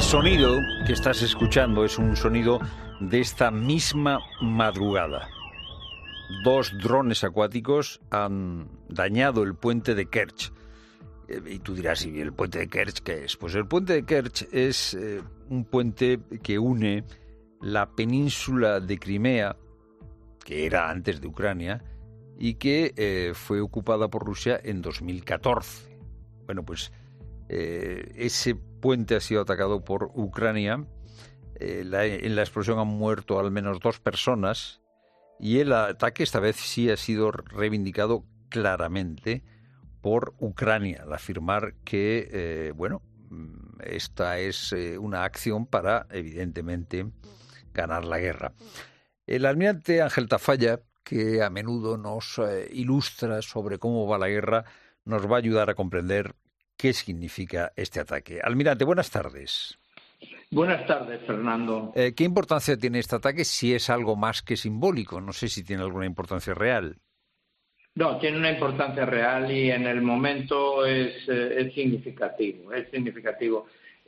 sonido que estás escuchando es un sonido de esta misma madrugada. 2 drones acuáticos han dañado el puente de Kerch. Y tú dirás, ¿y el puente de Kerch qué es? Pues el puente de Kerch es un puente que une la península de Crimea, que era antes de Ucrania, y que fue ocupada por Rusia en 2014. Bueno, pues ese puente ha sido atacado por Ucrania. En la explosión han muerto al menos 2 personas y el ataque esta vez sí ha sido reivindicado claramente por Ucrania, al afirmar que, esta es una acción para, evidentemente, ganar la guerra. El almirante Ángel Tafalla, que a menudo nos ilustra sobre cómo va la guerra, nos va a ayudar a comprender qué significa este ataque. Almirante, buenas tardes. Buenas tardes, Fernando. ¿Qué importancia tiene este ataque si es algo más que simbólico? No sé si tiene alguna importancia real. No, tiene una importancia real y en el momento es significativo. Es significativo.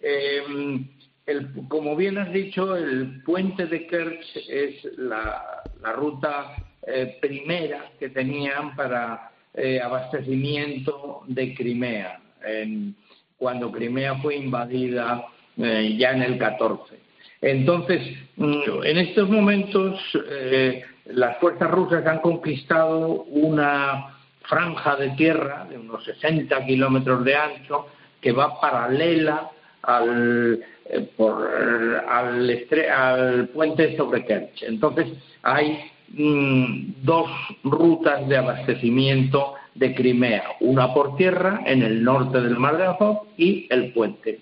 Como bien has dicho, el puente de Kerch es la ruta primera que tenían para abastecimiento de Crimea, cuando Crimea fue invadida ya en el 14. Entonces, en estos momentos las fuerzas rusas han conquistado una franja de tierra de unos 60 kilómetros de ancho que va paralela al puente sobre Kerch. Entonces, hay 2 rutas de abastecimiento de Crimea, una por tierra en el norte del Mar de Azov y el puente.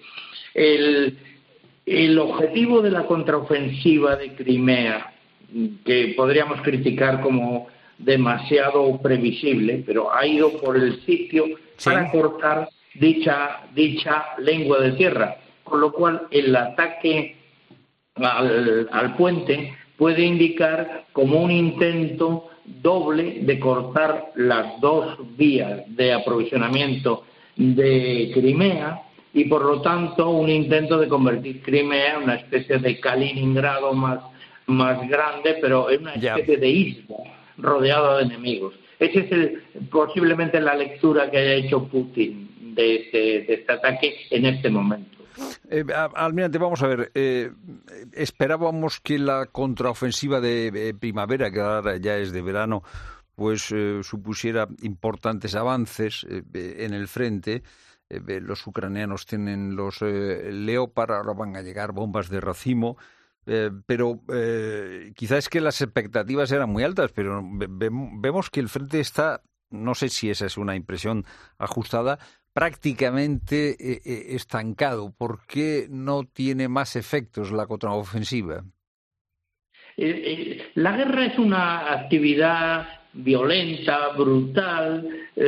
El objetivo de la contraofensiva de Crimea, que podríamos criticar como demasiado previsible, pero ha ido por el sitio para cortar dicha lengua de tierra, con lo cual el ataque al puente puede indicar como un intento doble de cortar las 2 vías de aprovisionamiento de Crimea y por lo tanto un intento de convertir Crimea en una especie de Kaliningrado más grande, pero en una especie de isla rodeada de enemigos. Esa es posiblemente la lectura que haya hecho Putin de este ataque en este momento. Almirante, vamos a ver, esperábamos que la contraofensiva de primavera, que ahora ya es de verano, pues supusiera importantes avances en el frente. Los ucranianos tienen los Leopard, ahora van a llegar bombas de racimo, pero quizás es que las expectativas eran muy altas, pero vemos que el frente está, no sé si esa es una impresión ajustada, prácticamente estancado. ¿Por qué no tiene más efectos la contraofensiva? La guerra es una actividad violenta, brutal,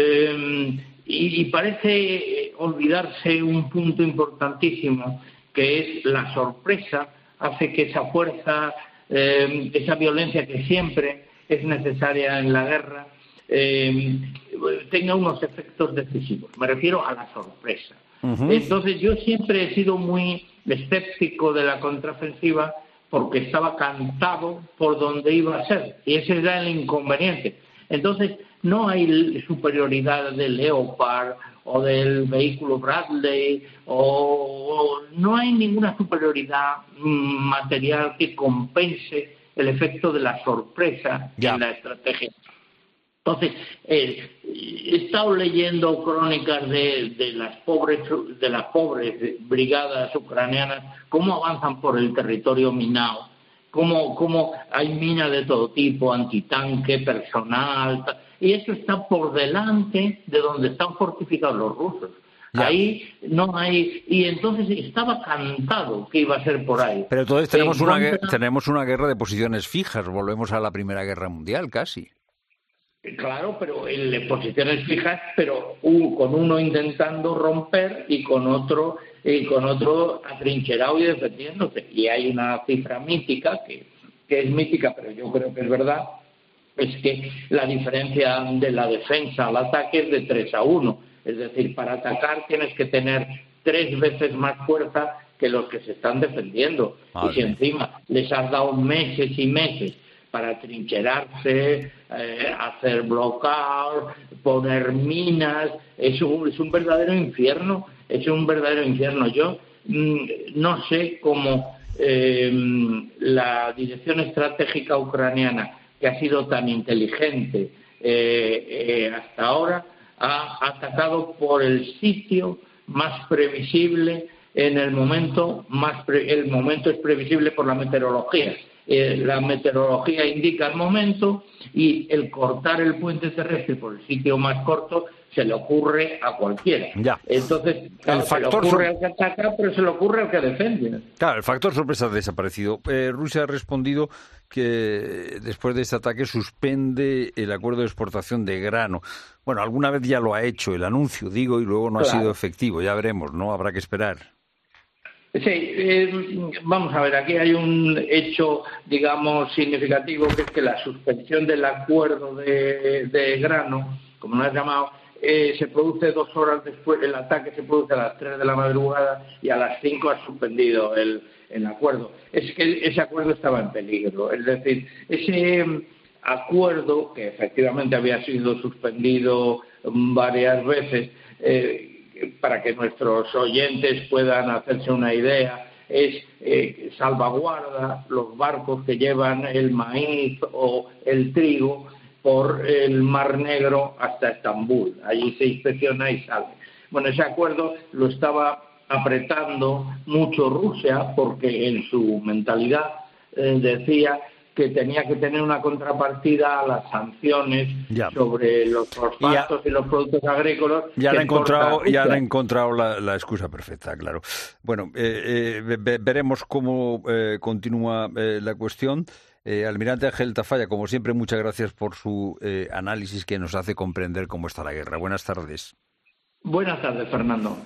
y parece olvidarse un punto importantísimo, que es la sorpresa. Hace que esa fuerza, esa violencia que siempre es necesaria en la guerra, tenga unos efectos decisivos. Me refiero a la sorpresa. Entonces yo siempre he sido muy escéptico de la contraofensiva porque estaba cantado por donde iba a ser, y ese era el inconveniente. Entonces no hay superioridad del Leopard o del vehículo Bradley, o no hay ninguna superioridad material que compense el efecto de la sorpresa en la estrategia. Entonces, he estado leyendo crónicas de las pobres brigadas ucranianas, cómo avanzan por el territorio minado, cómo hay minas de todo tipo, antitanque, personal, y eso está por delante de donde están fortificados los rusos. Ahí no hay, y entonces estaba cantado que iba a ser por ahí. Pero entonces tenemos una guerra de posiciones fijas, volvemos a la Primera Guerra Mundial casi. Claro, pero en posiciones fijas, pero con uno intentando romper y con otro atrincherado y defendiéndose. Y hay una cifra mítica, que es mítica, pero yo creo que es verdad, es que la diferencia de la defensa al ataque es de 3-1. Es decir, para atacar tienes que tener 3 veces más fuerza que los que se están defendiendo. Y si encima les has dado meses y meses para trincherarse, hacer bloqueos, poner minas, es un verdadero infierno, Yo no sé cómo la dirección estratégica ucraniana, que ha sido tan inteligente hasta ahora, ha atacado por el sitio más previsible en el momento el momento es previsible por la meteorología. La meteorología indica el momento, y el cortar el puente terrestre por el sitio más corto se le ocurre a cualquiera. Ya. Entonces, claro, se le ocurre al que ataca, pero se le ocurre al que defiende. Claro, el factor sorpresa ha desaparecido. Rusia ha respondido que después de este ataque suspende el acuerdo de exportación de grano. Bueno, alguna vez ya lo ha hecho, el anuncio, digo, y luego no ha sido efectivo. Ya veremos, ¿no? Habrá que esperar. Sí, vamos a ver, aquí hay un hecho, digamos, significativo, que es que la suspensión del acuerdo de grano, como lo has llamado, se produce 2 horas después. El ataque se produce a las 3 de la madrugada y a las 5 ha suspendido el acuerdo. Es que ese acuerdo estaba en peligro, es decir, ese acuerdo, que efectivamente había sido suspendido varias veces, para que nuestros oyentes puedan hacerse una idea, salvaguarda los barcos que llevan el maíz o el trigo por el Mar Negro hasta Estambul. Allí se inspecciona y sale. Bueno, ese acuerdo lo estaba apretando mucho Rusia, porque en su mentalidad decía que tenía que tener una contrapartida a las sanciones sobre los fosfatos y los productos agrícolas. Ya han encontrado la excusa perfecta, claro. Bueno, veremos cómo continúa la cuestión. Almirante Ángel Tafalla, como siempre, muchas gracias por su análisis, que nos hace comprender cómo está la guerra. Buenas tardes. Buenas tardes, Fernando.